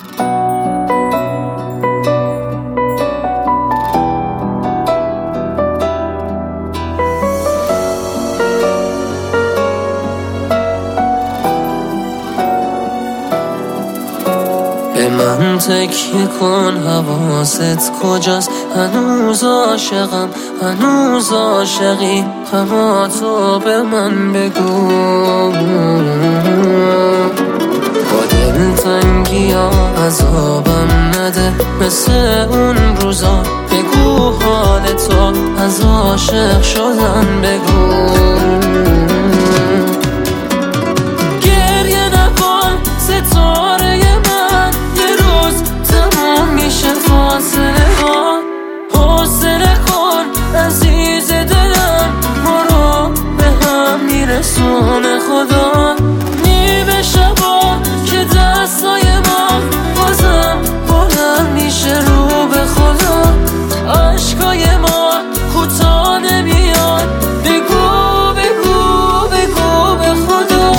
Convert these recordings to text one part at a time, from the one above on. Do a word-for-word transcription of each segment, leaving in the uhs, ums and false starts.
به من تکیه کن، حواست کجاست؟ هنوز عاشقم، هنوز عاشقی، اما تو به من بگو. با دلتنگی ها عذابم نده مثل اون روزا، بگو حال تو از عاشق شدن بگو. گریه نکن ستاره من، یه روز تموم میشه فاصله ها. حوصله کن عزیز دلم، ما رو به هم میرسونه خدا. نیمه شبا که دستای ما بازم بلند میشه رو به خدا. عشقای ما کوتاه نمیاد، بگو بگو بگو به خدا.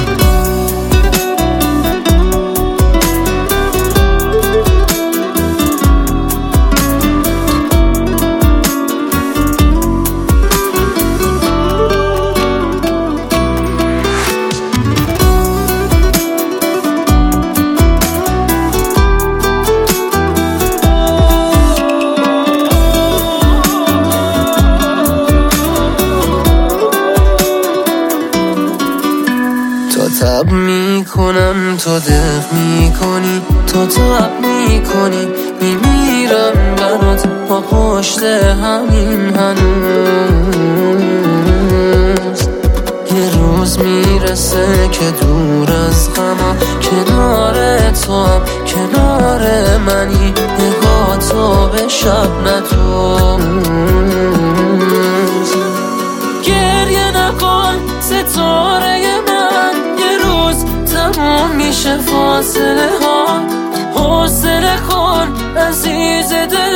تب میکنم تو دق میکنی، تو تب میکنی میمیرم برات با پشت همین هنوز. یه روز میرسه که دور از غما، کنار تو هم کنار منی، نگاه تو به شب ندوز. گریه نکن ستاره تموم میشه فاصله ها. حوصله کن عزیز دل،